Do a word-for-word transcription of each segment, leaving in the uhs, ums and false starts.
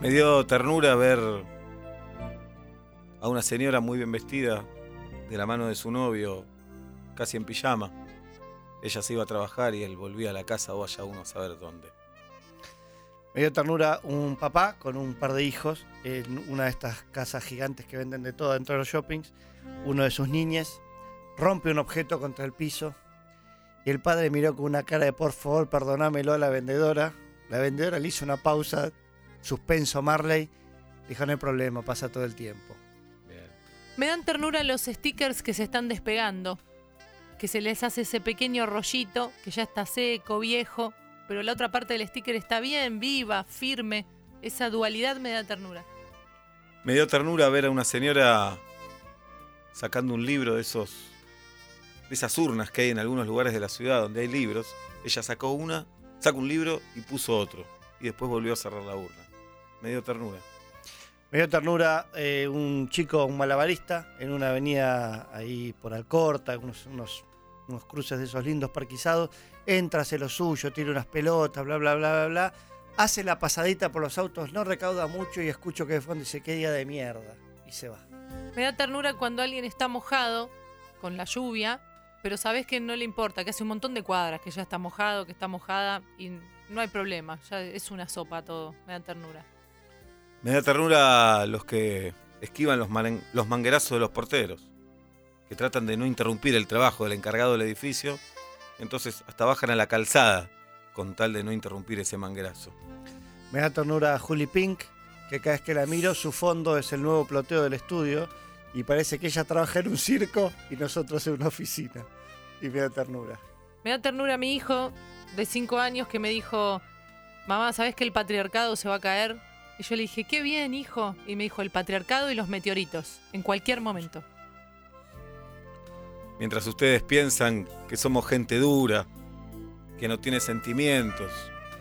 Me dio ternura ver a una señora muy bien vestida, de la mano de su novio, casi en pijama. Ella se iba a trabajar y él volvía a la casa, o vaya uno a saber dónde. Me dio ternura un papá con un par de hijos en una de estas casas gigantes que venden de todo dentro de los shoppings. Uno de sus niñes rompe un objeto contra el piso y el padre miró con una cara de por favor, perdonámelo a la vendedora. La vendedora le hizo una pausa, suspenso Marley, dijo no hay problema, pasa todo el tiempo. Bien. Me dan ternura los stickers que se están despegando, que se les hace ese pequeño rollito que ya está seco, viejo, pero la otra parte del sticker está bien, viva, firme. Esa dualidad me da ternura. Me dio ternura ver a una señora sacando un libro de esos, de esas urnas que hay en algunos lugares de la ciudad donde hay libros. Ella sacó una, sacó un libro y puso otro. Y después volvió a cerrar la urna. Me dio ternura. Me dio ternura eh, un chico, un malabarista, en una avenida ahí por Alcorta, unos, unos, unos cruces de esos lindos parquizados. Entra, hace lo suyo, tira unas pelotas, bla, bla, bla, bla, bla. Hace la pasadita por los autos, no recauda mucho y escucho que de fondo dice, qué día de mierda. Y se va. Me da ternura cuando alguien está mojado con la lluvia, pero sabes que no le importa, que hace un montón de cuadras, que ya está mojado, que está mojada y no hay problema. Ya es una sopa todo. Me da ternura. Me da ternura los que esquivan los, man- los manguerazos de los porteros, que tratan de no interrumpir el trabajo del encargado del edificio, entonces hasta bajan a la calzada con tal de no interrumpir ese manguerazo. Me da ternura a Juli Pink, que cada vez que la miro, su fondo es el nuevo ploteo del estudio y parece que ella trabaja en un circo y nosotros en una oficina. Y me da ternura. Me da ternura a mi hijo de cinco años que me dijo, mamá, ¿sabes que el patriarcado se va a caer? Y yo le dije, qué bien, hijo. Y me dijo, el patriarcado y los meteoritos, en cualquier momento. Mientras ustedes piensan que somos gente dura, que no tiene sentimientos,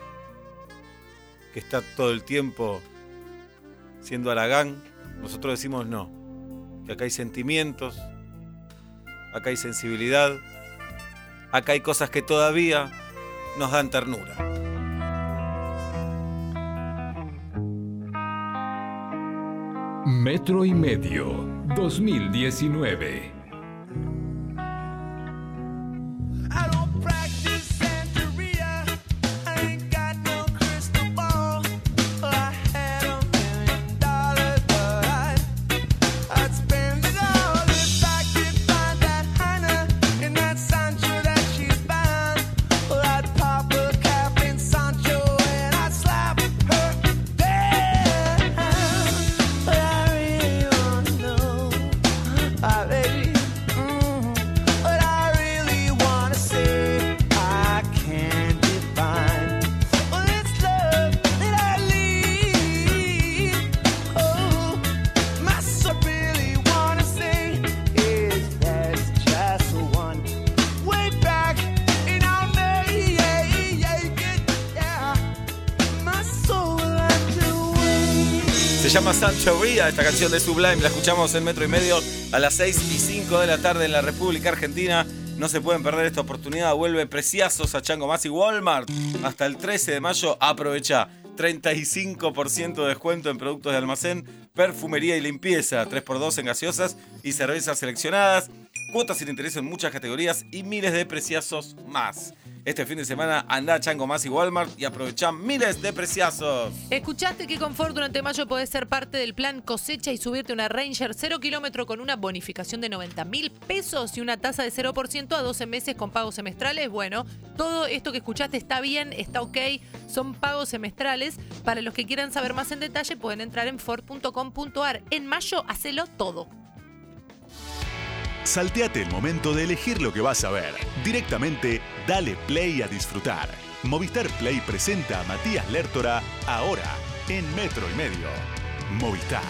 que está todo el tiempo siendo Aragán, nosotros decimos no, que acá hay sentimientos, acá hay sensibilidad, acá hay cosas que todavía nos dan ternura. Metro y Medio dos mil diecinueve. Se llama Santería, esta canción de Sublime, la escuchamos en Metro y Medio a las seis y cinco de la tarde en la República Argentina. No se pueden perder esta oportunidad, vuelve Preciazos a Chango Más y Walmart. Hasta el trece de mayo, aprovecha treinta y cinco por ciento de descuento en productos de almacén, perfumería y limpieza, tres por dos en gaseosas y cervezas seleccionadas, cuotas sin interés en muchas categorías y miles de Preciazos más. Este fin de semana anda a Chango Más y Walmart y aprovecha miles de preciazos. ¿Escuchaste que con Ford durante mayo podés ser parte del plan cosecha y subirte una Ranger cero kilómetro con una bonificación de noventa mil pesos y una tasa de cero por ciento a doce meses con pagos semestrales? Bueno, todo esto que escuchaste está bien, está ok, son pagos semestrales. Para los que quieran saber más en detalle pueden entrar en ford punto com punto a r. En mayo, hacelo todo. Salteate el momento de elegir lo que vas a ver. Directamente, dale play a disfrutar. Movistar Play presenta a Matías Lertora ahora en Metro y Medio. Movistar.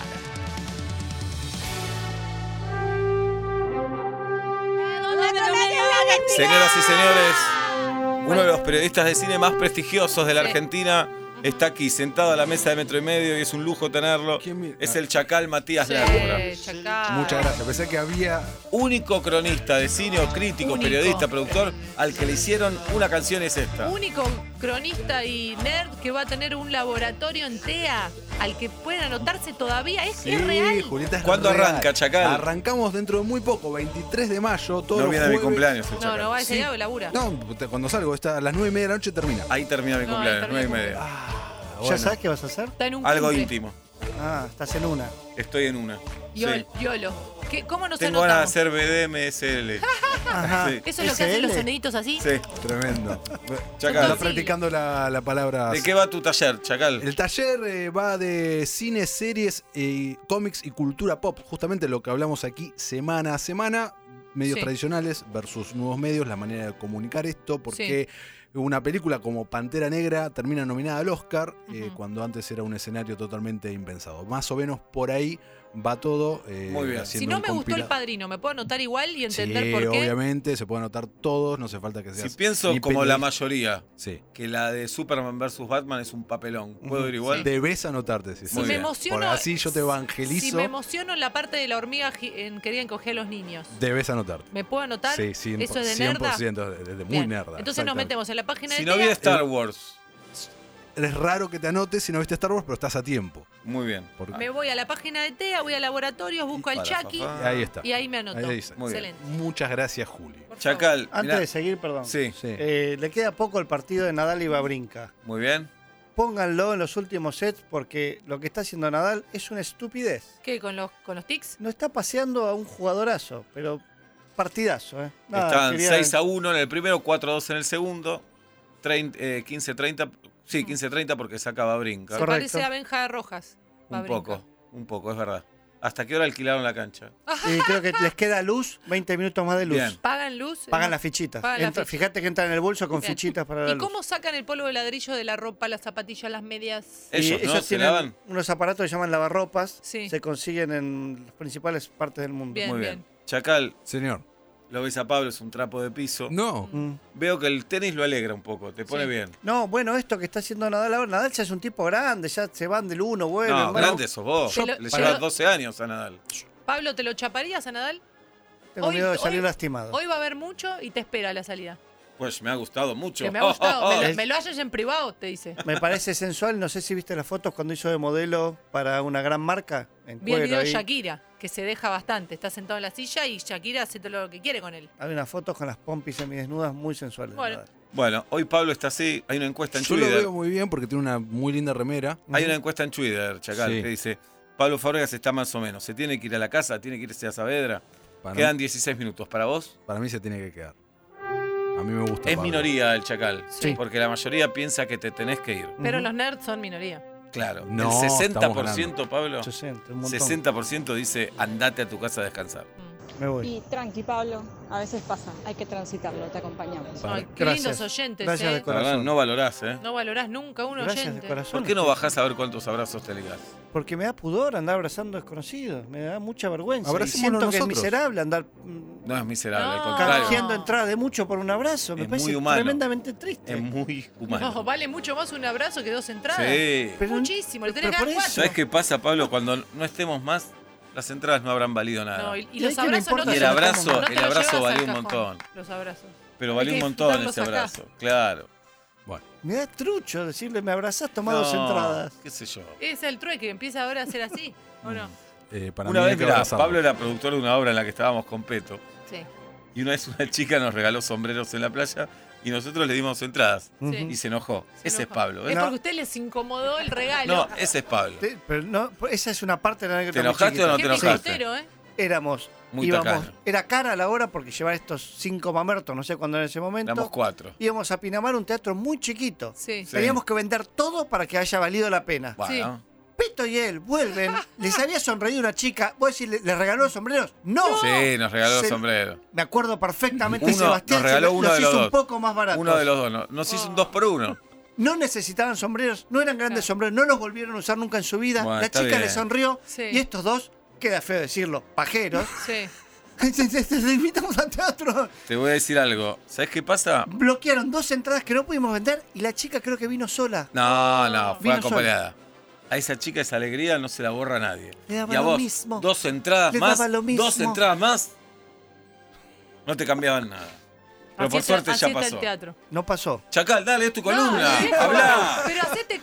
Señoras y señores, uno de los periodistas de cine más prestigiosos de la Argentina está aquí, sentado a la mesa de Metro y Medio, y es un lujo tenerlo. Es el Chacal Matías Sí, Lertora. Chacal. Muchas gracias. Pensé que había... Único cronista de cine o crítico, Único. periodista, productor, al que le hicieron una canción es esta. Único cronista y nerd que va a tener un laboratorio en T E A. al que pueden anotarse todavía. Es, Sí, es real. Julieta, es ¿Cuándo real. arranca, Chacal? Arrancamos dentro de muy poco, veintitrés de mayo, todos No los viene a mi jueves. cumpleaños el No, Chacal. no va a ese Sí. día, labura. No, te- cuando salgo, está a las nueve y media de la noche termina. Ahí termina mi No, ahí cumpleaños, termina nueve y el media. Ah, ¿Ya bueno. sabes qué vas a hacer? Está en un Algo cumple. íntimo. Ah, estás en una. Estoy en una. Yol- Sí. Yolo. ¿Qué- ¿Cómo nos Tengo ganas de anotamos? hacer B D M S L. Ajá. Sí. ¿Eso es lo que hacen S L? los soniditos así? Sí. Tremendo. Chacal. Está practicando la, la palabra. ¿De qué va tu taller, Chacal? El taller eh, va de cine, series, eh, cómics y cultura pop. Justamente lo que hablamos aquí semana a semana. Medios Sí. tradicionales versus nuevos medios, la manera de comunicar esto. Porque una película como Pantera Negra termina nominada al Oscar, eh, Ujú. cuando antes era un escenario totalmente impensado. Más o menos por ahí va todo. eh, Muy bien. haciendo Si no un me gustó El compila- Padrino, ¿me puedo anotar igual y entender Sí, por qué? obviamente, se pueden anotar todos, no hace falta que Si seas. pienso ni como la periodista. mayoría, Sí. que la de Superman versus Batman es un papelón, ¿puedo ir igual? Sí. Debes anotarte, sí. Si Muy me bien. emociono. Porque así yo te evangelizo. Si me emociono en la parte de la hormiga gi- en quería encoger a los niños. Debes anotarte. ¿Me puedo anotar? Sí, sí, ¿Eso es de cien por nerda? ciento, de, de muy Bien. nerda. Entonces nos exactamente. metemos en la página Si de no vi Tea. Star Wars, Es raro que te anotes si no viste Star Wars, pero estás a tiempo. muy bien. Porque- Me voy a la página de TEA, voy a laboratorios, busco al Para, Chucky papá. Ahí está. y ahí me anoto. Ahí está. Muy bien. Excelente. Muchas gracias, Juli. Por favor. Chacal, Antes mirá. de seguir, perdón. Sí, Sí. Eh, le queda poco el partido de Nadal y Wawrinka. muy bien. Pónganlo en los últimos sets porque lo que está haciendo Nadal es una estupidez. ¿Qué? ¿Con los, con los tics? No está paseando a un jugadorazo, pero partidazo, ¿eh? Nada, Estaban quería- seis a uno en el primero, cuatro a dos en el segundo, treinta, eh, quince a treinta, sí, quince a treinta porque sacaba brinca. Se Correcto. parece a Benja Rojas. Un Babrinka. poco, un poco, es verdad. ¿Hasta qué hora alquilaron la cancha? Y creo que les queda luz, veinte minutos más de luz. Bien. ¿Pagan luz? Pagan Eh, las fichitas. Pagan la Entra- ficha. Fíjate que entran en el bolso con Bien. fichitas para la ¿Y luz. cómo sacan el polvo de ladrillo de la ropa, las zapatillas, las medias? Y Ellos, ¿no? ellos ¿Se tienen lavan? unos aparatos que se llaman lavarropas. Sí. Se consiguen en las principales partes del mundo. Bien, Muy bien. bien. Chacal, Señor. lo ves a Pablo, es un trapo de piso. No. Mm. Veo que el tenis lo alegra un poco, te pone Sí. bien. No, bueno, esto que está haciendo Nadal ahora, Nadal ya es un tipo grande, ya se van del uno, vuelven. No, bueno, grande sos vos. Te lo- Le te llevas lo- doce años a Nadal. Pablo, ¿te lo chaparías a Nadal? Tengo Hoy- miedo de salir hoy- lastimado. Hoy va a haber mucho y te espera la salida. Pues me ha gustado mucho. Que me ha gustado. me, lo, Es- me lo hayas en privado, te dice. Me parece sensual, no sé si viste las fotos cuando hizo de modelo para una gran marca. En Vi el cuero video de ahí. Shakira, que se deja bastante. Está sentado en la silla y Shakira hace todo lo que quiere con él. Hay unas fotos con las pompis semidesnudas muy sensuales. de Bueno. Nadal. Bueno, hoy Pablo está así. Hay una encuesta en Yo lo Twitter. veo muy bien porque tiene una muy linda remera. Hay una encuesta en Twitter, Chacal, Sí. que dice: Pablo Fábregas está más o menos. ¿Se tiene que ir a la casa? ¿Tiene que irse a Saavedra? Para, Quedan mí, dieciséis minutos. ¿Para vos? para mí se tiene que quedar. A mí me gusta. Es Pablo. minoría el Chacal. Sí. Porque la mayoría piensa que te tenés que ir. Pero Ujú. los nerds son minoría. Claro. No, el sesenta por estamos ciento, Pablo, sesenta, un montón. sesenta por ciento dice: andate a tu casa a descansar. Mm. Me voy. Y tranqui, Pablo, a veces pasa, hay que transitarlo, te acompañamos. Vale, Ay, qué gracias. lindos oyentes, Gracias ¿eh? de La verdad, corazón. no valorás, ¿eh? No valorás nunca un Gracias oyente. de corazón. ¿Por qué no bajás a ver cuántos abrazos te ligás? Porque me da pudor andar abrazando desconocidos. Me da mucha vergüenza. Y Abracémonos siento que es nosotros. miserable andar mm, No es miserable, No. al contrario. canjeando entrada de mucho por un abrazo. Me Es parece muy humano. tremendamente triste. Es muy humano. No, vale mucho más un abrazo que dos entradas. Sí. Pero- Muchísimo, le tenés pero que dar por cuatro. ¿Sabes qué pasa, Pablo? Cuando no estemos más, las entradas no habrán valido nada. No, y, y Y los ahí que no abrazos no importa te Y el si los- abrazo, no te el los abrazo llevas al valió un cajón, montón. Los abrazos. Pero Hay valió que un montón disfrutarlos ese acá. abrazo. Claro. Bueno, Me da trucho decirle, me abrazás, tomá dos No, entradas. ¿Qué sé yo? Es el trueque, empieza ahora a ser así, ¿o no? eh, para Una mí vez, hay que mirá, abrazarlo. Pablo era productor de una obra en la que estábamos con Peto. Sí. Y una vez una chica nos regaló sombreros en la playa y nosotros le dimos entradas. Sí. Y se enojó. Se ese enojó. es Pablo. Es ¿eh? No. porque a usted les incomodó el regalo. No, ese es Pablo. Te- Pero no, esa es una parte de la anécdota. ¿Te muy enojaste chiquita. o no Qué te enojaste? picotero, ¿eh? Éramos, Muy íbamos, tacano. era cara la hora porque llevar estos cinco mamertos, no sé cuándo era ese momento. Éramos cuatro. Íbamos a Pinamar, un teatro muy chiquito. Sí. Sí. Teníamos que vender todo para que haya valido la pena. Bueno. Peto y él vuelven, les había sonreído una chica. ¿Vos decís, le, le regaló los sombreros? ¡No! Sí, nos regaló Se- los sombreros. Me acuerdo perfectamente, Uno- Sebastián nos regaló se uno los de los hizo dos. un poco más baratos. Uno de los dos. no- Nos hizo un dos por uno. No necesitaban sombreros, no eran grandes Claro. sombreros, no los volvieron a usar nunca en su vida. Bueno, la está chica bien. le sonrió Sí. y estos dos, queda feo decirlo, pajeros, Sí. te invitamos al teatro. Te voy a decir algo. ¿Sabes qué pasa? Bloquearon dos entradas que no pudimos vender y la chica creo que vino sola. No, no, fue Vino acompañada. A esa chica esa alegría no se la borra nadie. Le daba y a lo vos, mismo. dos entradas Le más, daba lo mismo. dos entradas más, no te cambiaban nada. Pero Así por está- suerte así ya está pasó. el teatro. No pasó. Chacal, dale, es tu columna. No, viejo, Hablá. Pero hacete cargo, ponete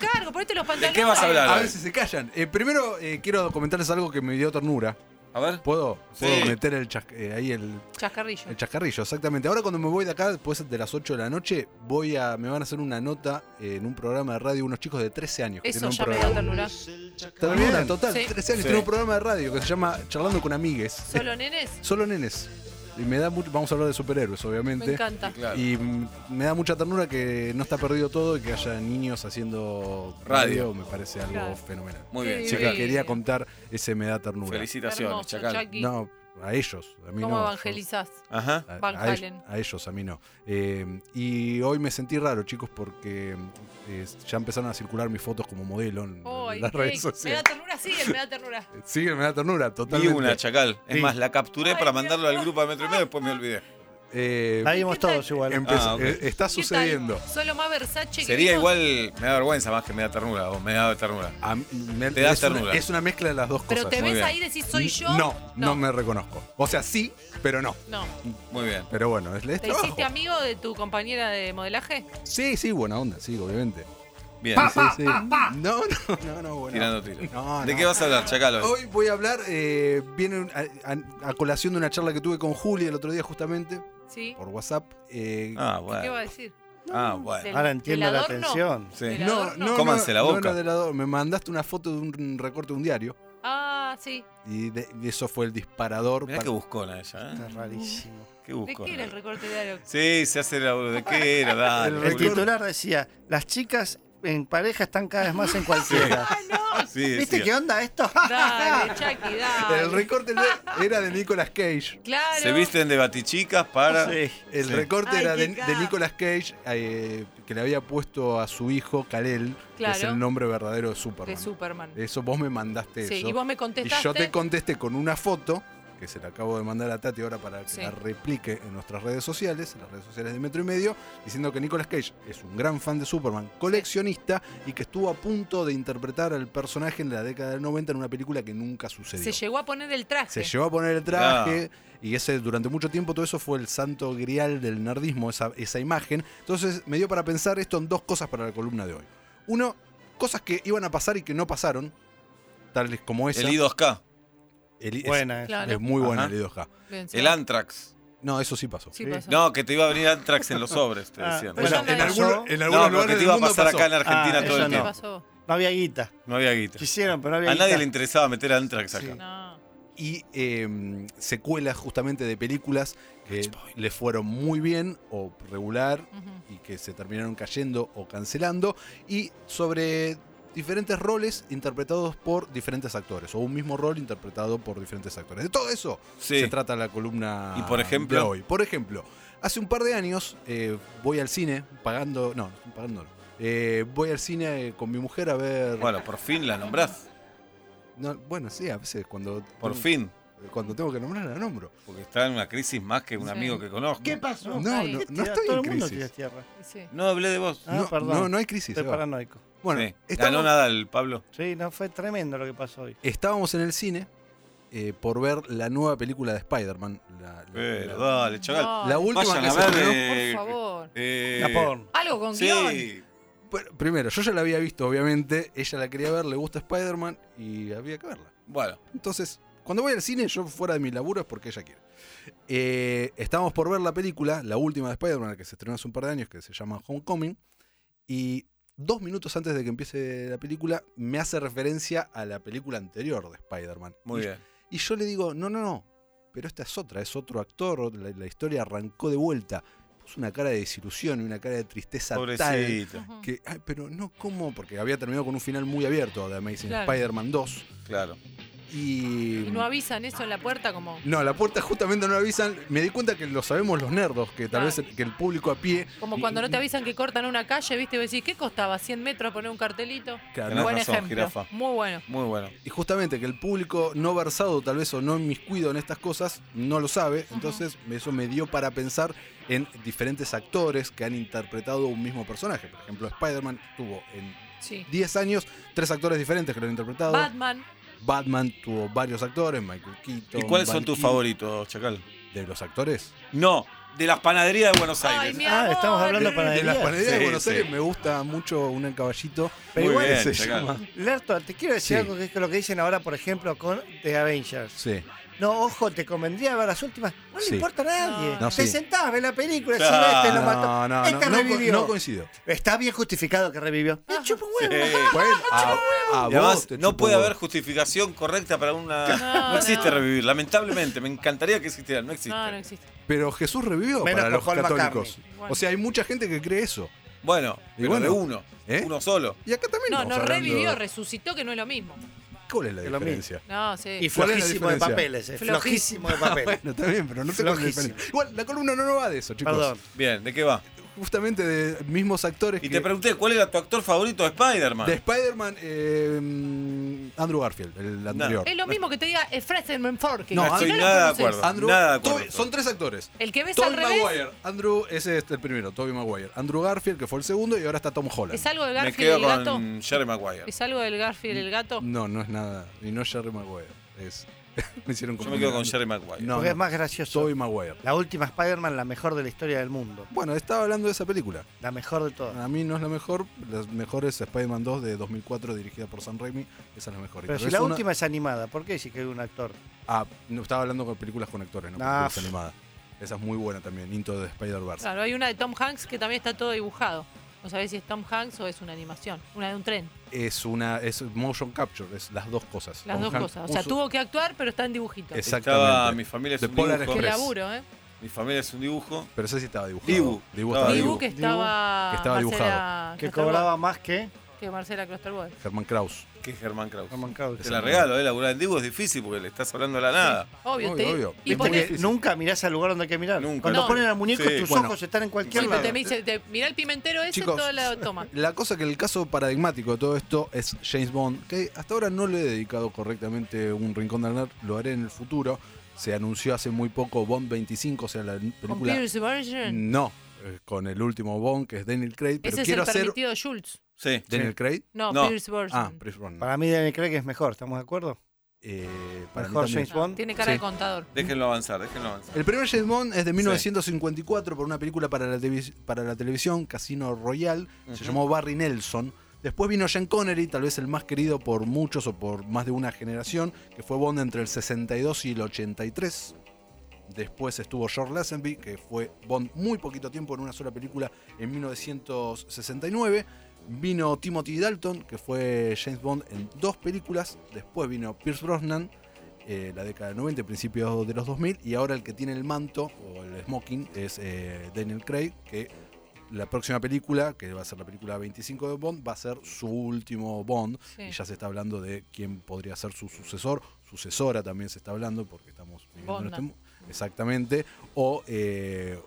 pusiste los ¿De pantalones? qué vas a hablar? A veces se callan. Eh, primero eh, quiero comentarles algo que me dio ternura. A ver. ¿Puedo? Sí. ¿Puedo meter el chas- eh, ahí el, Chascarrillo. el chascarrillo? Exactamente. Ahora cuando me voy de acá, después de las ocho de la noche, voy a, me van a hacer una nota eh, en un programa de radio, unos chicos de trece años. Que Eso tienen un ya me da programa. ternura. Ternura, total, Sí. trece años, Sí. tiene un programa de radio que se llama Charlando con Amigues. ¿Solo nenes? Solo nenes. Y me da mucho, vamos a hablar de superhéroes, obviamente. Me encanta. Claro. Y mm, me da mucha ternura que no está perdido todo y que haya niños haciendo Radio. radio, me parece algo Claro. fenomenal. Muy Qué bien, Así que Chacal. divino. quería contar ese me da ternura. Felicitaciones, Hermoso, Chacal. Chucky. No, a ellos, a mí ¿Cómo no. evangelizás? Ajá. A, Van a Halen. ellos, a ellos, a mí no. Eh, y hoy me sentí raro, chicos, porque eh, ya empezaron a circular mis fotos como modelo en, en Ay, las qué- redes me da sociales. ternura, sigue, me da ternura. Sí, me da ternura, Vi totalmente. una, Chacal. Es Sí. más, la capturé Ay, para Dios. mandarlo al grupo de Metro y Medio, después me olvidé. Eh, La vimos ¿Qué tal? todos igual. empezó- Ah, ok. eh, está ¿Qué sucediendo. tal? Solo más Versace que Sería vimos. igual, me da vergüenza más que me da ternura, o me da ternura. A mí- me- Te da es, una, ternura. es una mezcla de las dos Pero cosas. te Muy ves bien. ahí y decís, ¿soy yo? No, no, me reconozco. O sea, sí, pero no. No. Muy bien. Pero bueno, es, es ¿Te trabajo. hiciste amigo de tu compañera de modelaje? Sí, sí, buena onda, sí, obviamente. Bien. Sí, sí. No, no, no, no, buena Tirando onda. tiros. No, ¿De no. qué vas a hablar, Chacal, hoy? Hoy voy a hablar, eh, viene un- a, a- a colación de una charla que tuve con Juli el otro día justamente, Sí. por WhatsApp. eh, Ah, ¿Qué va a bueno. decir? Ah, bueno. Del- Ahora entiendo del la adorno? atención. Sí. ¿Del no, adorno? no, Cómanse la no, boca. no, del adorno. Me mandaste una foto de un recorte de un diario Ah, sí. y, de- y eso fue el disparador. Mirá para- qué buscona ella, Está ¿eh? rarísimo. Qué ¿De buscona. qué era el recorte de diario? Sí, se hace la... ¿De qué era? Dale. El El recorte- titular decía, las chicas en pareja están cada vez más en cualquiera. Sí, ¿Viste decía. qué onda esto? Dale, Chucky, dale. El recorte era de Nicolas Cage. Claro. Se visten de batichicas para... Sí. El Sí. recorte Ay, era qué de, de capo. Nicolas Cage, eh, que le había puesto a su hijo Kal-El, que es Claro. el nombre verdadero de Superman. De Superman. Eso, vos me mandaste Sí, eso. y vos me Y contestaste. yo te contesté con una foto, que se la acabo de mandar a Tati ahora para que Sí. la replique en nuestras redes sociales, en las redes sociales de Metro y Medio, diciendo que Nicolas Cage es un gran fan de Superman, coleccionista, y que estuvo a punto de interpretar al personaje en la década del noventa en una película que nunca sucedió. Se llegó a poner el traje. Se llevó a poner el traje y ese durante mucho tiempo todo eso fue el santo grial del nerdismo, esa, esa imagen. Entonces me dio para pensar esto en dos cosas para la columna de hoy. Uno, cosas que iban a pasar y que no pasaron, tales como esa. El I dos K. El- es, Buena. esa. Claro. es muy buena Ajá. el I dos K. Bien, sí. El Antrax. No, eso sí pasó. Sí Sí. pasó. No, que te iba a venir Antrax en los sobres, te Ah, decían. Pero Bueno, ya en, no pasó. algunos, en algunos No, lugares porque te del iba a mundo pasar pasó. acá en Argentina Ah, todo el eso ¿Qué no. tiempo. pasó? No había guita. No había guita. Quisieron, pero no había A guita. nadie le interesaba meter Antrax acá. Sí. No. Y eh, secuelas justamente de películas que le fueron muy bien o regular Ujú. y que se terminaron cayendo o cancelando, y sobre diferentes roles interpretados por diferentes actores, o un mismo rol interpretado por diferentes actores. De todo eso Sí. se trata la columna ¿Y por ejemplo? de hoy. Por ejemplo, hace un par de años eh, voy al cine pagando, no, pagando no. Eh, voy al cine con mi mujer a ver... Bueno, por fin la nombrás. No, bueno, sí, a veces cuando... Por fin. Cuando tengo que nombrar la nombro. Porque está en una crisis más que un Sí. amigo que conozco. ¿Qué pasó? No, Ay. no, ¿Qué no tira? estoy Todo en el mundo crisis. tira tierra. Sí. No hablé de vos. Ah, no, perdón. no, no hay crisis. Estoy Seba. paranoico. Bueno, Sí. estamos, Ganó Nadal, Pablo. Sí, no, fue tremendo lo que pasó hoy. estábamos en el cine eh, por ver la nueva película de Spider-Man. La, la- Pero la- dale, chaval. No, la última Vayan que a se ver, estrenó. eh, por favor. eh, La porn. Algo con guión. Sí. Bueno, primero, yo ya la había visto, obviamente. Ella la quería ver, le gusta Spider-Man y había que verla. Bueno, Entonces, cuando voy al cine, yo fuera de mi laburo es porque ella quiere. Eh, estábamos por ver la película, la última de Spider-Man, la que se estrenó hace un par de años, que se llama Homecoming. Y dos minutos antes de que empiece la película, me hace referencia a la película anterior de Spider-Man. muy Y- bien. Y yo le digo, no, no, no, pero esta es otra, es otro actor, la, la historia arrancó de vuelta. Puso una cara de desilusión y una cara de tristeza tal. Pobrecito. Ujú. Que, ay, pero no, ¿cómo? Porque había terminado con un final muy abierto de Amazing Claro. Spider-Man dos. Claro. Y... Y no avisan eso en la puerta como, No, la puerta justamente no avisan. Me di cuenta que lo sabemos los nerdos, que tal Claro. vez el, que el público a pie... como cuando no te avisan que cortan una calle, ¿viste? Y vos decís, ¿qué costaba? ¿cien metros poner un cartelito? Claro, Tenés Buen razón, ejemplo. jirafa. Muy bueno. Muy bueno. Y justamente que el público no versado tal vez o no inmiscuido en estas cosas no lo sabe, entonces eso me dio para pensar en diferentes actores que han interpretado un mismo personaje. Por ejemplo, Spider-Man tuvo en Sí. diez años tres actores diferentes que lo han interpretado. Batman. Batman tuvo varios actores, Michael Keaton. ¿Y cuáles Val son tus Kilmer. favoritos, Chacal? ¿De los actores? No, de las panaderías de Buenos Ay, Aires. mi Ah, amor. estamos hablando de De panadería. las panaderías Sí, de Buenos sí. Aires me gusta mucho un caballito. Pero Muy igual bien, se Chacal. llama. Lerto, te quiero decir Sí. algo que es lo que dicen ahora, por ejemplo, con The Avengers. Sí. No, ojo, te convendría ver las últimas. No Sí. le importa a nadie. No, te sí. sentás, ves la película, Claro. si este lo mató. No, no, no, este no, revivió. no coincido. Está bien justificado que revivió. Me chupa un huevo. Sí. Bueno, a, a Y además, vos te no chupo puede huevo. haber justificación correcta para una. No, No, existe no. revivir, lamentablemente. Me encantaría que existiera, no existe. No, no existe. Pero Jesús revivió Menos para con los Paul católicos. McCartney. O sea, hay mucha gente que cree eso. Bueno, Y pero bueno, de uno. ¿eh? Uno solo. Y acá también No, estamos no hablando- revivió, resucitó, que no es lo mismo. ¿Cuál es la Es lo diferencia? No, sí. Y ¿Cuál es la flojísimo de diferencia? papeles. eh, Flojísimo. Flojísimo de papeles. Bueno, está bien, pero no sé cuál es la Flojísimo. diferencia. Igual, la columna no, no va de eso, chicos. Perdón. Bien, ¿de qué va? Justamente de mismos actores Y que... te pregunté, ¿cuál era tu actor favorito de Spider-Man? De Spider-Man, eh, mm, Andrew Garfield, el anterior. Es lo mismo que te diga eh, Fresman Fork. No, No estoy lo nada de conoces. acuerdo. Andrew, Nada de acuerdo. Tobey- son tres actores. El que ves Tobey al revés Maguire. Andrew, ese es el primero, Tobey Maguire. Andrew Garfield, que fue el segundo, y ahora está Tom Holland. es algo del Me Garfield quedo el gato. con Jerry Maguire. Es algo del Garfield el gato. No, no es nada. Y no es Jerry Maguire. Es... me hicieron Yo me confundir. quedo con Jerry Maguire. No, Porque no. es más gracioso. Tobey Maguire. La última Spider-Man, la mejor de la historia del mundo. Bueno, estaba hablando de esa película. La mejor de todas. A mí no es la mejor. La mejor es Spider-Man dos de dos mil cuatro, dirigida por Sam Raimi. Esa es la mejor. Y Pero tal si vez la una- última es animada, ¿por qué decís que hay un actor? Ah, no, estaba hablando con películas con actores, no con Ah, películas animadas. Esa es muy buena también, Into the Spider-Verse. Claro, hay una de Tom Hanks que también está todo dibujado. No sabés si es Tom Hanks o es una animación. Una de un tren. Es una es motion capture, es las dos cosas. Las Tom dos Hanks cosas. O sea, puso- tuvo que actuar, pero está en dibujitos. Exactamente. Estaba, mi familia es De un Polar dibujo. Qué Express. laburo, ¿eh? Mi familia es un dibujo. Pero ese sí estaba dibujado. Dibu. Dibu Estaba estaba Dibu dibu. que estaba. Que estaba Marcela dibujado. Que Klosterboer. cobraba más que Que Marcela Klosterboer. Germán Kraus. Que es Germán Kraus. Herman Kraus. Te la regalo, ¿eh? Laburar en Dibu es difícil porque le estás hablando de la nada. Obvio, Obvio, te, obvio. Y Viste pone, que- Nunca mirás al lugar donde hay que mirar. Nunca. Cuando No. ponen al muñeco, Sí. tus Bueno. ojos están en sí, cualquier pero lado. te me dice, te- mirá el pimentero ese, Chicos, todo la toma. La cosa que el caso paradigmático de todo esto es James Bond, que hasta ahora no le he dedicado correctamente un rincón del nerd, lo haré en el futuro. Se anunció hace muy poco Bond veinticinco, o sea, la Con película... Pierce Brosnan. No, eh, con el último Bond, que es Daniel Craig, pero Ese es quiero el hacer... permitido de Schultz. Sí. ¿Daniel Craig? No, No. Pierce Ah, Brosnan. Chris Brosnan. Para mí Daniel Craig es mejor, ¿estamos de acuerdo? Eh, para mí Mejor también. James Bond. Tiene cara Sí. de contador. Déjenlo avanzar, déjenlo avanzar. El primer James Bond es de mil novecientos cincuenta y cuatro por una película para la, televis- para la televisión, Casino Royale, se Ujú. llamó Barry Nelson. Después vino Sean Connery, tal vez el más querido por muchos o por más de una generación, que fue Bond entre el sesenta y dos y el ochenta y tres. Después estuvo George Lazenby, que fue Bond muy poquito tiempo en una sola película en mil novecientos sesenta y nueve. Vino Timothy Dalton, que fue James Bond en dos películas. Después vino Pierce Brosnan, eh, la década del noventa, principios de los dos mil. Y ahora el que tiene el manto, o el smoking, es eh, Daniel Craig, que la próxima película, que va a ser la película veinticinco de Bond, va a ser su último Bond. Sí. Y ya se está hablando de quién podría ser su sucesor. Sucesora también se está hablando, porque estamos viviendo en Bonda. este mu- Exactamente. O eh,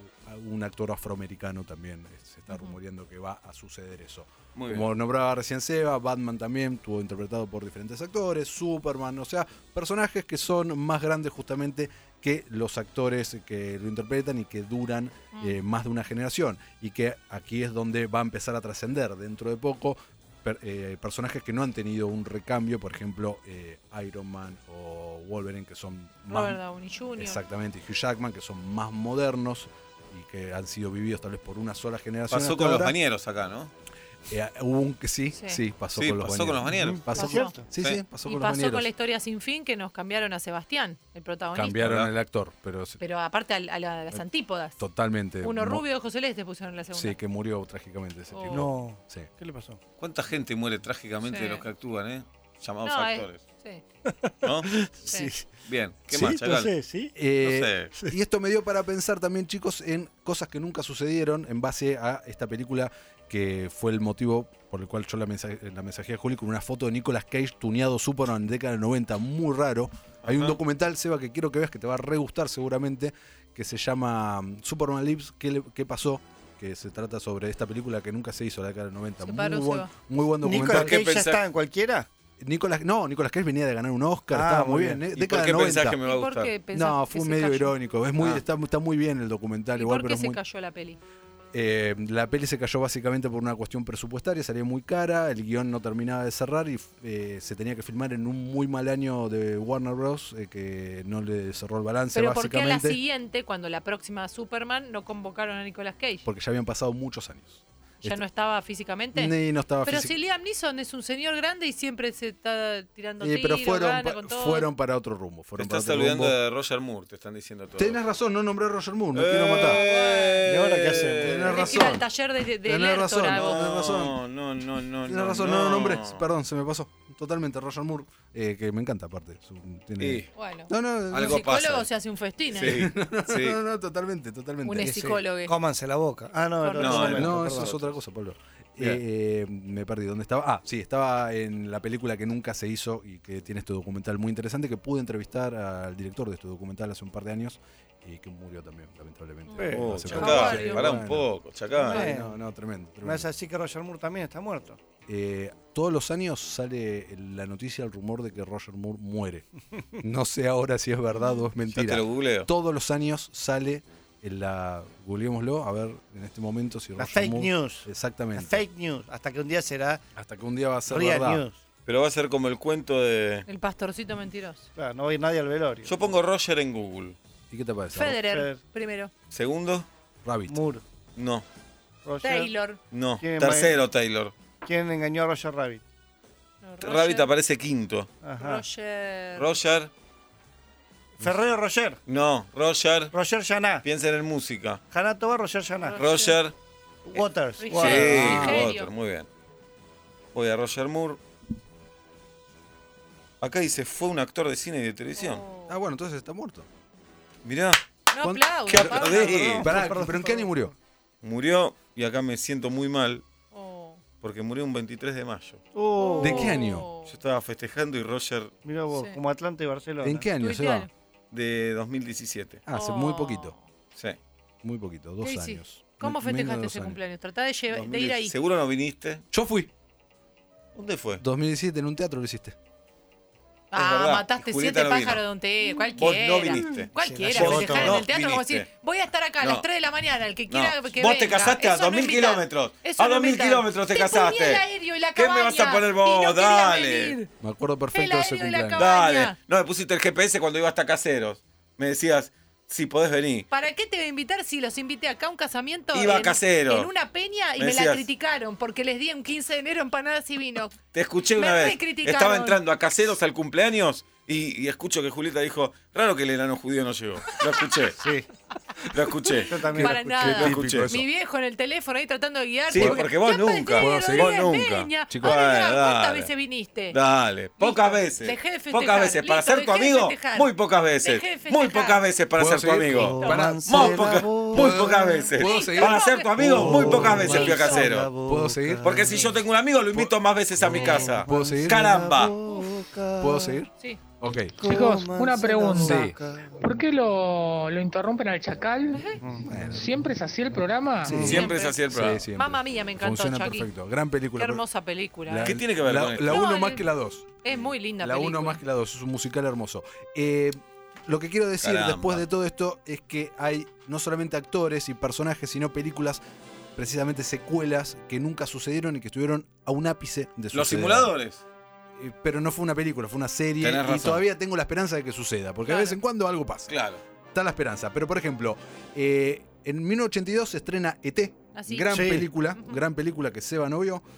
un actor afroamericano también. eh, Se está Ujú. rumoreando que va a suceder eso. Muy Como bien. nombraba recién Seba, Batman también estuvo interpretado por diferentes actores, Superman, o sea, personajes que son más grandes justamente que los actores que lo interpretan y que duran eh, más de una generación. Y que aquí es donde va a empezar a trascender dentro de poco per- eh, personajes que no han tenido un recambio, por ejemplo, eh, Iron Man o Wolverine, que son más... Robert Downey junior Exactamente, y Hugh Jackman, que son más modernos y que han sido vividos tal vez por una sola generación. Pasó hasta con los ahora. bañeros acá, ¿no? Eh, hubo un que sí, Sí. sí, pasó, Sí, con, los pasó con los bañeros. Ujú, Pasó ¿Es con- cierto? sí, Sí. sí, pasó Y con los pasó bañeros. con la historia sin fin que nos cambiaron a Sebastián, el protagonista. Cambiaron ¿verdad? el actor, pero se- Pero aparte a, la- a la- a las antípodas. totalmente. Uno mu- rubio de ojos celestes pusieron en la segunda. Sí, que murió trágicamente ese Oh. tipo. No. Sí. ¿Qué le pasó? ¿Cuánta gente muere trágicamente Sí. de los que actúan, eh? Llamados No, eh, actores. sí. ¿No? Sí. Bien, ¿qué Sí, más, no Chacal? sé, sí. Eh, No sé. Y esto me dio para pensar también, chicos, en cosas que nunca sucedieron en base a esta película que fue el motivo por el cual yo la, mensaje, la mensajé a Juli con una foto de Nicolas Cage tuneado Superman en la década del noventa, muy raro. Hay un Ajá. documental, Seba, que quiero que veas, que te va a re gustar seguramente, que se llama um, Superman Lives, ¿qué, le- qué pasó? Que se trata sobre esta película que nunca se hizo en la década del noventa. Se Muy paró, buen, Seba. muy buen ¿Nicolas documental. ¿Qué Cage ya pensás? está en cualquiera? Nicolas, no, Nicolas Cage venía de ganar un Oscar, Ah, estaba muy muy bien. bien. ¿eh? ¿Y Década por qué del pensás noventa. que me va a ¿Y por gustar? qué pensás No, que fue se medio cayó? irónico. Es muy, Ah. está, está muy bien el documental, ¿Y igual, por pero qué es se muy. cayó la peli? Eh, la peli se cayó básicamente por una cuestión presupuestaria, salía muy cara, el guión no terminaba de cerrar y eh, se tenía que filmar en un muy mal año de Warner Bros. Eh, que no le cerró el balance Pero ¿por qué a la básicamente. siguiente, cuando la próxima Superman, no convocaron a Nicolas Cage? Porque ya habían pasado muchos años. ¿Ya Esto- no estaba físicamente? Ni no estaba Pero físic- si Liam Neeson es un señor grande y siempre se está tirando Eh, tiros, pero fueron, gana pa- con todo. fueron para otro rumbo. Te Fueron para estás otro olvidando rumbo. de Roger Moore, te están diciendo todo. Tenés razón, no nombré a Roger Moore, me Eh, quiero matar. ¿Y ahora qué hacemos? Tenés Tenés que ir razón. al taller de, de Tenés Lertora, razón, vos. tenés No, razón. no, no, no. Tienes no, razón, no, no lo nombré. Perdón, se me pasó. Totalmente, Roger Moore, eh, que me encanta aparte. Su- tiene- Y, Bueno, No, no, un algo psicólogo pasa. se hace un festín. sí, ahí. no, sí. no, no, totalmente, totalmente. Un Eh, Sí, psicólogo. Cómanse la boca. Ah, no, Por no, No, no, no, no, No, perdón. eso es otra cosa, Pablo. Bien. Eh, me perdí. ¿Dónde estaba? Ah, sí, estaba en la película que nunca se hizo y que tiene este documental muy interesante, que pude entrevistar al director de este documental hace un par de años y que murió también, lamentablemente. Eh, Oh, Hace Chacán, poco. Chacán, Mario. pará un Bueno. poco, Chacán. Bueno. No, no, tremendo. ¿No tremendo. es así que Roger Moore también está muerto? Eh, todos los años sale la noticia, el rumor de que Roger Moore muere. No sé ahora si es verdad o es Ya te mentira. lo googleo. Todos los años sale en la... Googleémoslo, a ver en este momento si La Roger fake Moore- news. Exactamente. La fake news. Hasta que un día será Hasta que un día va a ser real verdad. news. Pero va a ser como el cuento de... El pastorcito mentiroso. Claro, no va a ir nadie al velorio. Yo pongo Roger en Google. ¿Y qué te parece? Federer, Federer. primero. Segundo, Rabbit. Moore. no. Roger. Taylor. No. ¿Quién Tercero, Taylor. ¿Quién engañó a Roger Rabbit? No, Rabbit Roger. aparece quinto. Ajá. Roger. Roger, Ferrero Roger. no. Roger, Roger Yaná. piensen en música. Janá Tobar, Roger Yaná. Roger, Waters. Sí. sí, Waters. Ah. Water, muy bien. Voy a Roger Moore. Acá dice, fue un actor de cine y de televisión. Oh. Ah, bueno, entonces está muerto. Mirá, No ¿Cuánto- aplaudo, qué Pablo. aplaudí? Pará, perdón, ¿pero en qué año murió? murió y acá me siento muy mal Oh. porque murió un veintitrés de mayo. Uh, ¿De qué año? Yo estaba festejando y Roger Mirá vos, Sí. como Atlanta y Barcelona. ¿En qué año se va? Tuitealo. de dos mil diecisiete. Ah, hace Oh. muy poquito. Sí. Muy poquito, dos ¿Qué hiciste? años. ¿Cómo Me- menos de festejaste dos ese años. cumpleaños? Tratá de, lle- de ir dos mil ahí. Seguro no viniste. Yo fui. ¿Dónde fue? dos mil diecisiete en un teatro lo hiciste. Ah, verdad, mataste Julieta siete no vino. pájaros de un té, Vos cualquiera. no viniste. Cualquiera, Sí, la festejar llevó en el teatro todo. como No decir, viniste. voy a estar acá a No. las tres de la mañana, el que No. quiera que Vos te venga. casaste a Eso dos no mil es invitar. kilómetros. Eso A no dos mil invitar. kilómetros te Te casaste. ponía el aéreo y la ¿Qué me cabaña, vas a poner y vos? no quería Dale. venir. Me acuerdo perfecto El de ese aéreo y la cumpleaños. cabaña. Dale. No, me pusiste el G P S cuando iba hasta Caseros. Me decías, sí, podés venir. ¿Para qué te voy a invitar si los invité acá a un casamiento Iba en, casero. en una peña y Me me, la decías- criticaron porque les di un quince de enero empanadas y vino? Te escuché Me una vez. recriticaron. Estaba entrando a Caseros al cumpleaños y, y escucho que Julieta dijo, raro que el enano judío no llegó. Lo escuché. Sí, Lo escuché. yo también. Para lo escuché. nada. Lo escuché. Mi viejo en el teléfono ahí tratando de guiar. Sí, porque vos ya nunca. aparecí, ¿Puedo seguir? Vos Rodríguez nunca. Peña. Chicos, Ahora, bueno, ¿cuántas dale. veces viniste? Dale, pocas Listo, veces. dejé de festejar. Pocas veces. Para Listo, ser tu dejé de amigo, festejar. muy pocas veces. Dejé de festejar. Muy pocas veces para ¿Puedo ser tu seguir? amigo. Cómanse Para- muy, la poca- boca. muy pocas veces. ¿Puedo seguir? Para ser tu amigo, muy pocas veces fui a Cómanse la Casero. boca. ¿Puedo seguir? Porque si yo tengo un amigo, lo invito más veces a mi casa. ¿Puedo seguir? Caramba. ¿Puedo seguir? Sí. Ok. Chicos, una pregunta. Sí. ¿Por qué lo, lo interrumpen al Chacal? ¿Siempre es así el programa? Sí. Siempre es así el programa. Sí, siempre. Mamma mía, me encantó, Funciona Chucky. perfecto. Gran película. Qué hermosa película. La- eh. ¿Qué tiene que ver la, con esto? La No, uno el- más que la dos. Es muy linda La película. uno más que la dos. Es un musical hermoso. Eh, lo que quiero decir Caramba. después de todo esto es que hay no solamente actores y personajes, sino películas, precisamente secuelas, que nunca sucedieron y que estuvieron a un ápice de suceder. Los simuladores. Eh, Pero no fue una película, fue una serie. Tenés Y razón. todavía tengo la esperanza de que suceda, porque Claro. de vez en cuando algo pasa. Claro. Está la esperanza. Pero, por ejemplo, eh, en mil novecientos ochenta y dos se estrena E T. Así. Gran Sí. película, Ujú. gran película que Seba no vio.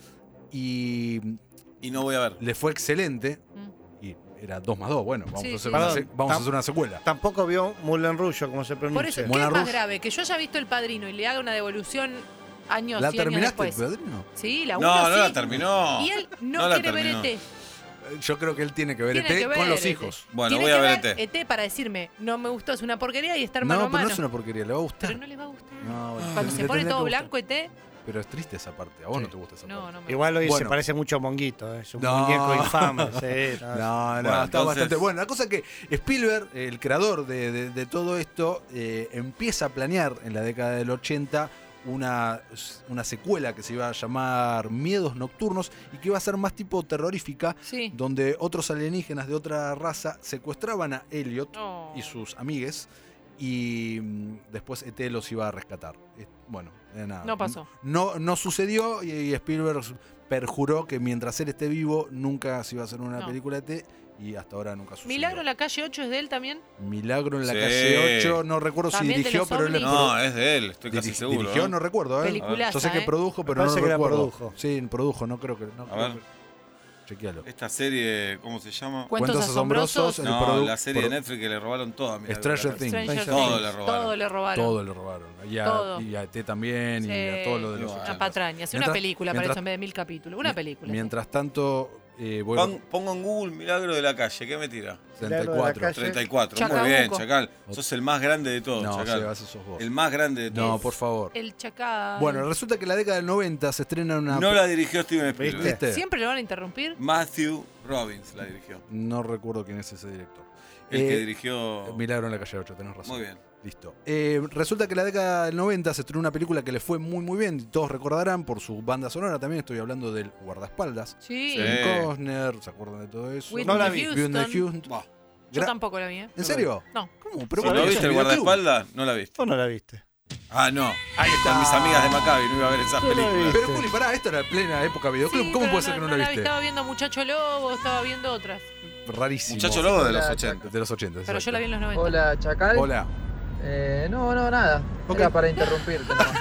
Y Y no voy a ver. le fue excelente. Mm. Y era dos más dos. Bueno, vamos, Sí, a, hacer sí. una, Perdón, se- vamos a tam- hacer una secuela. Tampoco vio Moulin Rouge, como se pronuncia. Por eso, ¿qué Moulin es más Rouge. grave? Que yo haya visto El Padrino y le haga una devolución años ¿La y años terminaste, después. Padrino? Sí, la uno No, no sí. la terminó. Y él no, No la quiere ver terminó. E T. Yo creo que él tiene que ver Tiene E T que ver con los E T. hijos. Bueno, Tiene voy a que ver ver E T. E T para decirme, no me gustó, es una porquería y estar mano No, a pero mano. no es una porquería, le va a gustar. Pero no le va a gustar. No, le- Cuando le se pone tendría todo que blanco E T, gustar. Pero es triste esa parte. A vos Sí. no te gusta esa no, parte. no me Igual hoy Bueno. se parece mucho a Monguito, ¿eh? es un No. muñeco infame. Sí, no, No, no, Bueno, está entonces- bastante bueno. La cosa es que Spielberg, el creador de, de- de todo esto, eh, empieza a planear en la década del ochenta una, una secuela que se iba a llamar Miedos Nocturnos y que iba a ser más tipo terrorífica, Sí. donde otros alienígenas de otra raza secuestraban a Elliot Oh. y sus amigues y mm, después E T los iba a rescatar. Eh, Bueno, eh, nada. No pasó. No, no sucedió y, y Spielberg perjuró que mientras él esté vivo nunca se iba a hacer una No. película de E T y hasta ahora nunca sucedió. ¿Milagro en la calle ocho es de él también? Milagro en la Sí. calle ocho, no recuerdo si También de dirigió, los pero él es ovnis. No, es de él, estoy casi Diri- seguro. ¿Dirigió? ¿eh? No recuerdo, ¿eh? Peliculaza, Yo sé que ¿eh? produjo, pero Me no parece que la recuerdo. produjo. Sí, produjo, no creo que. No, A creo ver. que- Chequealo. Esta serie, ¿cómo se llama? Cuentos asombrosos. el No, produ- la serie de produ- Netflix que le robaron toda. mirá, Stranger la- Things. Stranger Todo Things. le robaron. Todo le robaron. Todo le robaron. Y a, Todo. y a E T también, y a Sí. todo lo de los Igual. Una ochenta. patraña. Hace una Mientras- película para mientras- eso en vez de mil capítulos. Una película. Mientras tanto, eh, voy Pon- pongo en Google Milagro de la calle, ¿qué me tira? treinta y cuatro. Calle. treinta y cuatro, muy Chacabuco. bien, Chacal. Sos el más grande de todos, No, Chacal. Sebas, sos vos. El más grande de todos. No, por favor. El chacal. Bueno, resulta que en la década del noventa se estrena una. No la dirigió Steven Spielberg. ¿Viste? ¿Viste? ¿Siempre lo van a interrumpir? Matthew Robbins la dirigió. No recuerdo quién es ese director. El Eh, que dirigió. Milagro en la calle ocho, tenés razón. Muy bien. Listo. Eh, resulta que en la década del noventa se estrenó una película que le fue muy muy bien, y todos recordarán por su banda sonora. También estoy hablando del guardaespaldas. Sí. Sí. Kevin Costner, ¿se acuerdan de todo eso? Whitney No la vi. Houston. Whitney Houston. Bah. Yo Gra- tampoco la vi, ¿eh? ¿En serio? No. ¿Cómo? ¿Pero ¿No por qué? viste el ¿Es un videoclub? guardaespaldas? No la viste. ¿O no la viste? Ah, no. Ahí están mis amigas de Maccabi, no iba a ver esas Yo la vi. películas. Pero Juli, pará, esta era plena época videoclub. Sí, ¿Cómo pero puede ser que no la vi. viste? Estaba viendo Muchacho Lobo, estaba viendo otras. Rarísimo. Muchacho Lobo de los Hola, ochenta. De los ochenta. Pero yo la vi en los noventa. Hola, Chacal. Hola. Eh, no, no, nada. Ok. Era para interrumpirte. nomás.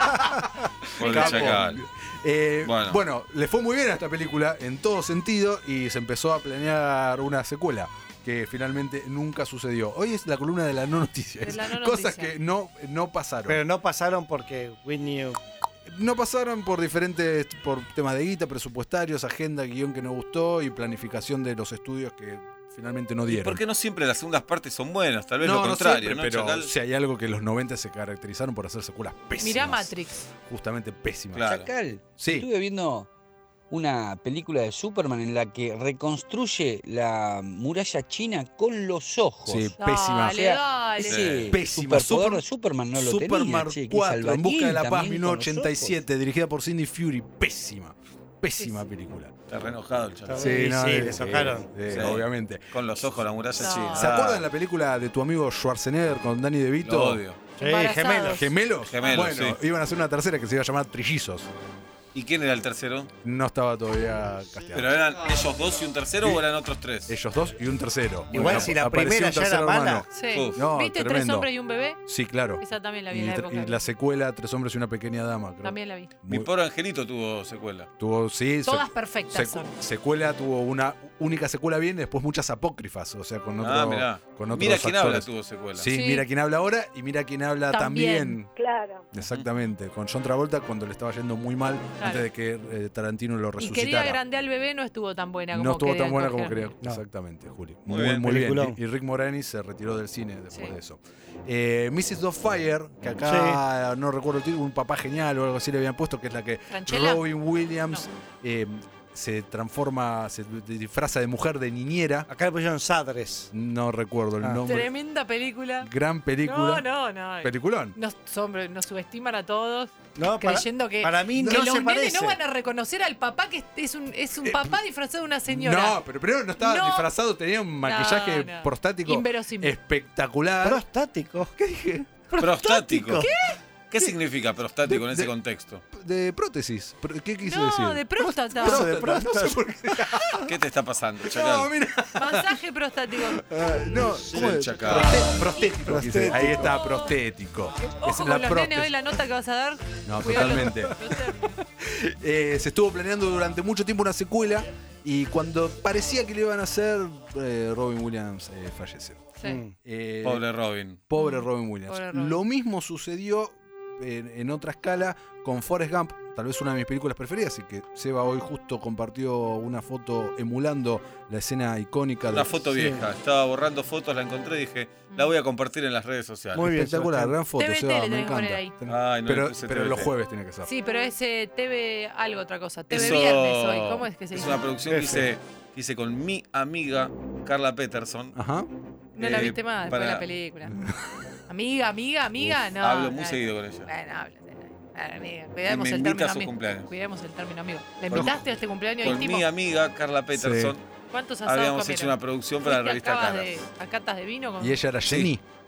Hola, Capo. Chacal. Eh, Bueno. bueno. le fue muy bien a esta película en todo sentido y se empezó a planear una secuela que finalmente nunca sucedió. Hoy es la columna de la no noticias. De la no Cosas noticia. que no, no pasaron. Pero no pasaron porque Whitney. No pasaron por diferentes, por temas de guita, presupuestarios, agenda, guión que no gustó y planificación de los estudios que finalmente no ¿Y dieron. por qué no siempre las segundas partes son buenas? Tal vez no, lo no contrario, siempre, ¿no, pero Chacal? si hay algo que los noventa se caracterizaron por hacer secuelas pésimas. Mirá Matrix. Justamente pésimas. Claro. Chacal, Sí. estuve viendo una película de Superman en la que reconstruye la muralla china con los ojos. Sí, pésima. Dale, O sea, dale. Ese Pésima. superpoder Super- de Superman no lo Superman tenía. che, que cuatro, En busca de la albañil paz, también mil con novecientos los ochenta y siete, dirigida por Cindy Fury. Pésima. Pésima película. Está re enojado el Chacal. Sí, sí, eh, le tocaron. eh, Sí. Obviamente. Con los ojos la muralla No. china. ¿Se acuerdan de la película de tu amigo Schwarzenegger con Danny DeVito? Lo odio. Sí, Embarazados. gemelos. ¿Gemelos? Gemelos, Bueno, sí. iban a hacer una tercera que se iba a llamar Trillizos. ¿Y quién era el tercero? No estaba todavía casteado. ¿Pero eran ellos dos y un tercero o eran otros tres? Ellos dos y un tercero. Igual Bueno, si la apareció primera un ya tercer era mala. hermano. Sí. Uf. No, ¿Viste Tres tremendo. hombres y un bebé? Sí, claro. Esa también la vi Y, en la tr- época. y la secuela, Tres hombres y una pequeña dama. Creo. También la vi. Mi Muy- pobre angelito tuvo secuela. Tuvo, sí, Todas se- perfectas secu- son. secuela tuvo una única secuela bien, después muchas apócrifas, o sea, con otro, Ah, mirá. con otros Mira quién habla actores. tuvo secuela. Sí, Sí. mira quién habla ahora y mira quién habla También. también. Claro. Exactamente, con John Travolta cuando le estaba yendo muy mal Claro. antes de que eh, Tarantino lo Y quería resucitara. grande al bebé no estuvo tan buena como No estuvo tan querían buena como coger. creía. No. Exactamente, Juli. Muy Muy, bien. muy bien. Peliculón. Y, y Rick Moranis se retiró del cine después Sí. de eso. Eh, missus Doubtfire, que acá no recuerdo el título, un papá genial o algo así le habían puesto, que es la que ¿Franchella? Robin Williams eh, se transforma, se disfraza de mujer de niñera. Acá le pusieron Sadres. No recuerdo el Ah. nombre. Tremenda película. Gran película. No, no, no. Peliculón. Nos, hombre, nos subestiman a todos No, para, creyendo que, para mí que no los se nenes parece. no van a reconocer al papá que es un, es un Eh, papá disfrazado de una señora. No, pero primero no estaba No. disfrazado, tenía un maquillaje No, no. prostático Inverosímil. espectacular. Prostático. ¿Qué dije? Prostático. ¿Qué? ¿Qué significa prostático De- en ese de- contexto? De prótesis. Pro- ¿Qué quise No, decir? de próstata. Próstata. de próstata. No sé por qué. ¿Qué te está pasando, No, Chacal? mira. Masaje prostático. Ah, no, ¿cómo es? Chacal. Prosté- prostético. quise- Prostético. Ahí está, prostético. Ojo Es con la los prótesis. nenes hoy, la nota que vas a dar. No, Cuidado los- totalmente. los términos. Eh, se estuvo planeando durante mucho tiempo una secuela y cuando parecía que le iban a hacer, eh, Robin Williams eh, fallece. Sí. Mm. Eh, Pobre Robin. Pobre Robin Williams. Pobre Robin. Lo mismo sucedió en, en otra escala con Forrest Gump, tal vez una de mis películas preferidas, y que Seba hoy justo compartió una foto emulando la escena icónica. Una de- foto Sí. vieja. Estaba borrando fotos, la encontré y dije, la voy a compartir en las redes sociales. Muy bien, Espectacular, Sebastián. gran foto, T V T Seba, le me tenés que poner encanta. ahí. Ay, no le pero puse pero T V T. los jueves tiene que ser. Sí, pero es eh, T V algo, otra cosa. T V Eso Viernes hoy. ¿Cómo es que se Es dice? una producción que F. hice, que hice con mi amiga Carla Peterson. Ajá. No la eh, viste más después de para- la película. Amiga, amiga, amiga, Uf, no. hablo muy no. seguido con ella. Bueno, habla. Bueno, amiga, cuidemos me el invita término a su amigo. cumpleaños. Cuidemos el término amigo. ¿La Con- invitaste a este cumpleaños Con íntimo? mi amiga Carla Peterson ¿Cuántos asados habíamos hecho comieron? una producción para la ¿Fuiste revista a cavas Caras. de, a catas de vino? Con... Y ella era Sí. Jenny.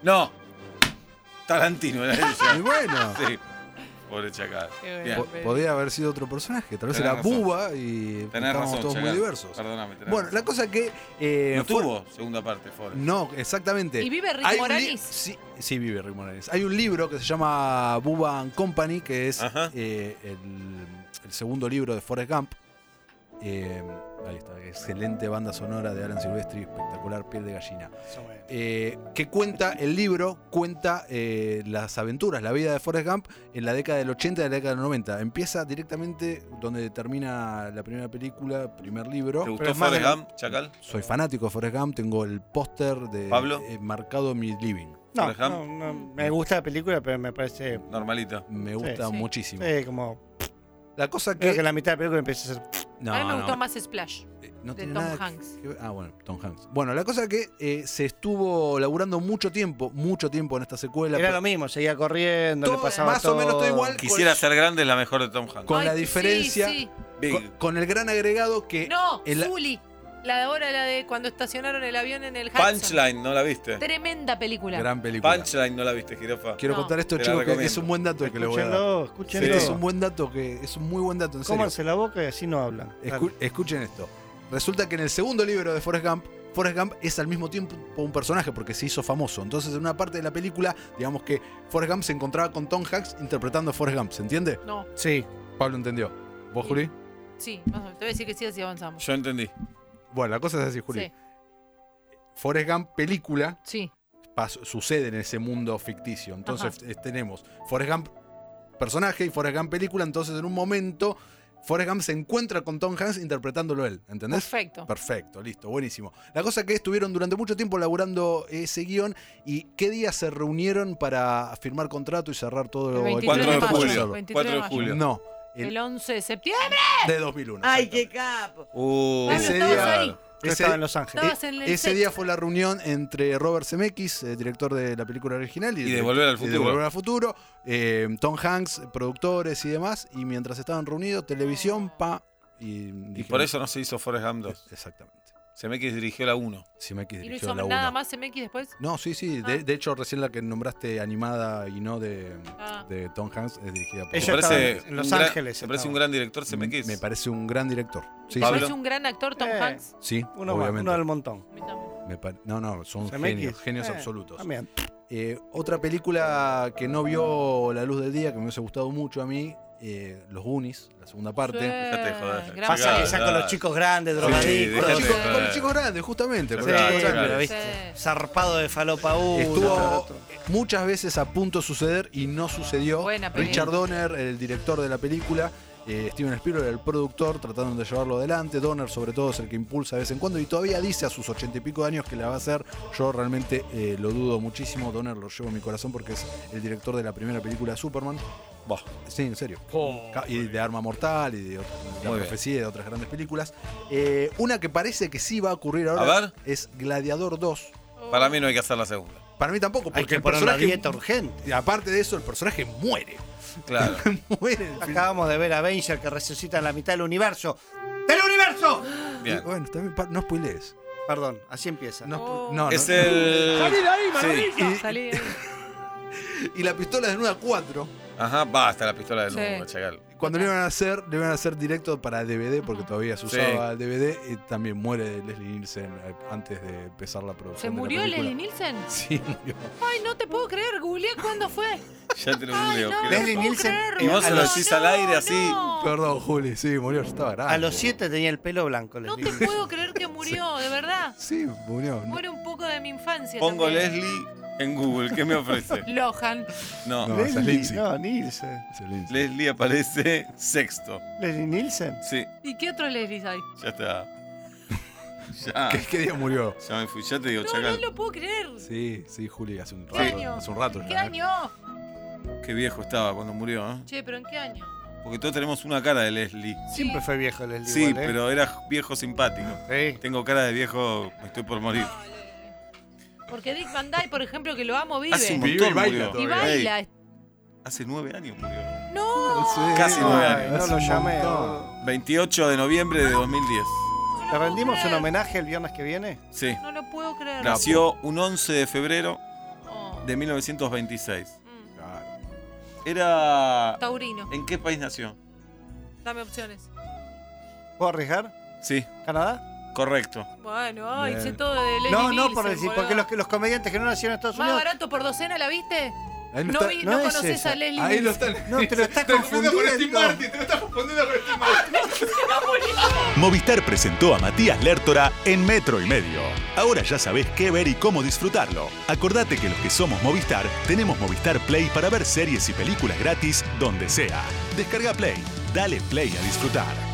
No. Tarantino era ella. Y bueno. Sí. Pobre Chacal. Bien. Po- podía haber sido otro personaje, tal vez Tenés era razón. Buba y Tenés estábamos razón, todos Chacal. muy diversos. Perdóname. tenés Bueno, razón. la cosa que... eh, No fue- tuvo segunda parte, Forrest. No, exactamente. ¿Y vive Rick Hay un li- Moranis? Sí, sí, vive Rick Moranis. Hay un libro que se llama Bubba and Company, que es eh, el, el segundo libro de Forrest Gump. Eh, ahí está, excelente banda sonora de Alan Silvestri, espectacular, Piel de Gallina. Eh, que cuenta, el libro cuenta eh, las aventuras, la vida de Forrest Gump en la década del ochenta y la década del noventa. Empieza directamente donde termina la primera película, primer libro. ¿Te gustó Forrest Gump, Chacal? Soy fanático de Forrest Gump, tengo el póster de ¿Pablo? eh, marcado en mi living. No, Forrest Gump. no, no, me gusta la película, pero me parece... Normalito. Me gusta Sí. muchísimo. Sí, como... La cosa Creo que... que la mitad de la película empieza a ser... No, a mí me no, gustó más Splash. no de tiene Tom nada que- Hanks. que ver- ah, bueno, Tom Hanks. Bueno, la cosa que eh, se estuvo laburando mucho tiempo, mucho tiempo en esta secuela. Era pero- lo mismo, seguía corriendo, Todo- le pasaba más o menos todo todo. igual. Quisiera ser grande es la mejor de Tom Hanks. Con Ay, la sí, diferencia, sí. Big. con, con el gran agregado que... No, el- Zully. La de ahora, la de cuando estacionaron el avión en el Hudson. Punchline, ¿no la viste? Tremenda película. Gran película. Punchline, ¿no la viste, Jirafa? Quiero No. contar esto, Te la chicos, que recomiendo. es un buen dato el que le voy a dar. Escúchenlo, escúchenlo. Este es un buen dato, que es un muy buen dato, en serio. Cómanse la boca y así no hablan. Escu- escuchen esto. Resulta que en el segundo libro de Forrest Gump, Forrest Gump es al mismo tiempo un personaje porque se hizo famoso. Entonces, en una parte de la película, digamos que Forrest Gump se encontraba con Tom Hanks interpretando a Forrest Gump. ¿Se entiende? No, Sí. Pablo entendió. ¿Vos, Sí. Juli? sí, más o menos. Te voy a decir que sí, así avanzamos. Yo entendí. Bueno, la cosa es así, Juli. Sí, Forrest Gump, película, sí. pas- sucede en ese mundo ficticio. Entonces, eh, tenemos Forrest Gump, personaje, y Forrest Gump, película. Entonces, en un momento, Forrest Gump se encuentra con Tom Hanks interpretándolo él. ¿Entendés? Perfecto. Perfecto, listo, buenísimo. La cosa que estuvieron durante mucho tiempo laburando ese guión y qué día se reunieron para firmar contrato y cerrar todo El veintitrés cuatro de mayo, julio. veintitrés cuatro de mayo. julio. No, El el once de septiembre. de dos mil uno. Ay, qué exactamente. capo. Uh, Pablo, ese estabas día- ahí. Yo Ese- estaba en Los Ángeles. Estabas en el Ese set. día fue la reunión entre Robert Zemeckis, eh, director de la película original, y, Y de Volver al y de Futuro. Volver al Futuro, eh, Tom Hanks, productores y demás, y mientras estaban reunidos, televisión, pa, y, Y dijeron- por eso no se hizo Forrest Gump dos. Exactamente. Zemeckis dirigió la uno. Zemeckis ¿Y no dirigió hizo la nada uno. más M X después? No, sí, sí. Ah. De, de hecho, recién la que nombraste animada y no de, Ah. de Tom Hanks es dirigida por Ellos ¿Te parece, estaban en Los un gran- Ángeles, ¿te parece un estaban. gran director Zemeckis? Me parece un gran director. Sí, Pablo. ¿No es un gran actor Tom Eh. Hanks? sí, Uno más, obviamente. uno del montón. A mí también. Me pa- no, no, son Zemeckis. genios, genios Eh, absolutos. También. Eh, otra película que no vio la luz del día, que me hubiese gustado mucho a mí, eh, Los Goonies, la segunda parte. Sí, Dejate de joder. gran Pasa que ya con los chicos grandes, Sí, Con los drogadictos. chicos, déjate de con los joder. chicos grandes, justamente. con Sí, los chicos claro, grandes. pero viste, Sí. zarpado de falopa uno. Estuvo otro. muchas veces a punto de suceder y no sucedió. Buena película. Richard Donner, el director de la película, eh, Steven Spielberg, el productor, tratando de llevarlo adelante. Donner, sobre todo, es el que impulsa de vez en cuando y todavía dice a sus ochenta y pico de años que la va a hacer. Yo realmente eh, lo dudo muchísimo. Donner lo llevo en mi corazón porque es el director de la primera película de Superman. Bah. Sí, en serio. Ca- Y de Arma Mortal y de, otra- de La Muy bien. Profecía y de otras grandes películas. Eh, una que parece que sí va a ocurrir ahora A ver. es Gladiador dos. Para mí no hay que hacer la segunda. Para mí tampoco, porque Hay que el poner una personaje. dieta urgente. Y aparte de eso, el personaje muere. Claro. muere. en el film. Acabamos de ver a Avenger que resucita en la mitad del universo. ¡Del universo! Y, Bien. bueno, también pa- no spoilees. Perdón, así empieza. No, Oh. spo- no, Es no. el. ¡Salí de ahí, Sí. maravilla! Salí. Y la pistola desnuda cuatro. Ajá, basta la pistola del Sí. nuevo, Chacal. Cuando le iban a hacer, le iban a hacer directo para D V D, porque todavía se Sí. usaba el D V D, y también muere Leslie Nielsen eh, antes de empezar la producción. ¿Se de la murió película. Leslie Nielsen? Sí, murió. Ay, no te puedo creer. Googleé cuándo fue. Ya te lo Ay, googleo. no, creo. Leslie no puedo Nielsen, creerlo. y vos se lo No, decís al aire no, así. no. Perdón, Juli, sí, murió, yo estaba grande. A los siete tenía el pelo blanco. No Leslie. te puedo creer que murió, de verdad. Sí, murió. Muere un poco de mi infancia. Pongo también. Leslie en Google. ¿Qué me ofrece? Lohan. No. No, esa es Leslie, Lindsay. no, Nielsen. Ese Lindsay. Leslie aparece sexto. Leslie Nielsen. Sí, ¿Y qué otros Leslie hay? ya está. Ya. ¿Qué, qué día murió? Ya me fui. Ya te digo, No, no Chacal. lo puedo creer. Sí, sí, Juli, hace un ¿Qué rato. año? Hace un rato ¿Qué ya, ¿eh? año? Qué viejo estaba cuando murió, ¿eh? Che, pero ¿en qué año? Porque todos tenemos una cara de Leslie. Siempre fue viejo Leslie. Sí, igual, ¿eh? pero era viejo simpático. Sí. Tengo cara de viejo, me estoy por morir. Porque Dick Van Dyke, por ejemplo, que lo amo, vive. Hace un Vive y montón baila murió. Y todavía. baila. Ey, hace nueve años murió. No. Sí, Casi nueve Ay, años. no hace lo un llamé. montón. veintiocho de noviembre de dos mil diez. No lo ¿Le puedo rendimos un creer. homenaje el viernes que viene? Sí. No lo puedo creer. Nació un once de febrero Oh. de mil novecientos veintiséis. Mm. Claro. Era... Taurino. ¿En qué país nació? Dame opciones. ¿Puedo arriesgar? Sí, ¿Canadá? correcto. Bueno, ay, Bien. sé todo de Leslie No, no, Nielsen, por decir, boludo. porque los, los comediantes que no nacieron en Estados Más Unidos. barato por docena, ¿la viste? Ahí lo No, está- vi, no no, es conoces esa. a Leslie Ahí lo Nielsen. están. No, te lo estás Te confundiendo con Steve confundiendo. Martin, te lo estás confundiendo con Steve Martin. Movistar presentó a Matías Lertora en Metro y Medio. Ahora ya sabés qué ver y cómo disfrutarlo. Acordate que los que somos Movistar tenemos Movistar Play para ver series y películas gratis donde sea. Descarga Play, dale play a disfrutar.